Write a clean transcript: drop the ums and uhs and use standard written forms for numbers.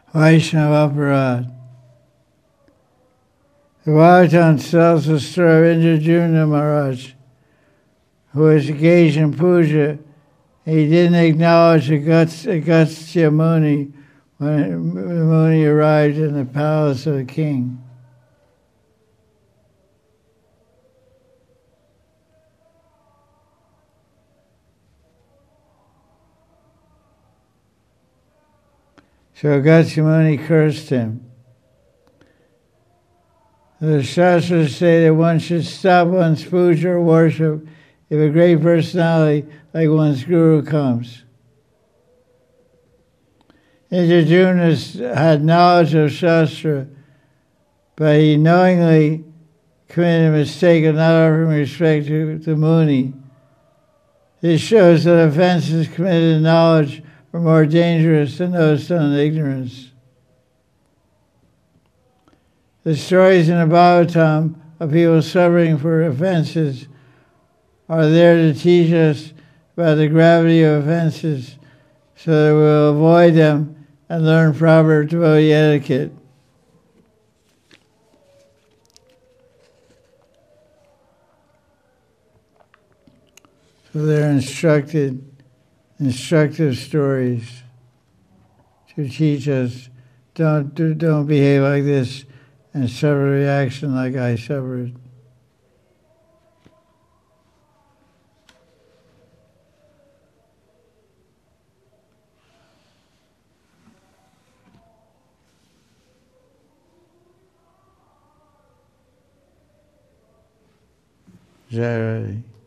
Vaishnava Aparad. The Bhagavatam tells the story of Indradyumna Maharaj, who was engaged in puja. He didn't acknowledge Agastya Muni when the Muni arrived in the palace of the king. So Agastya Muni cursed him. The Shastras say that one should stop one's puja or worship if a great personality like one's guru comes. Indradyumna had knowledge of Shastra, but he knowingly committed a mistake of not offering respect to the Muni. This shows that offenses committed in knowledge are more dangerous than those done in ignorance. The stories in the Bhagavatam of people suffering for offenses are there to teach us about the gravity of offenses so that we'll avoid them and learn proper devotee etiquette. So they're instructive stories to teach us don't behave like this and suffer a reaction like I suffered. Jai Radhe.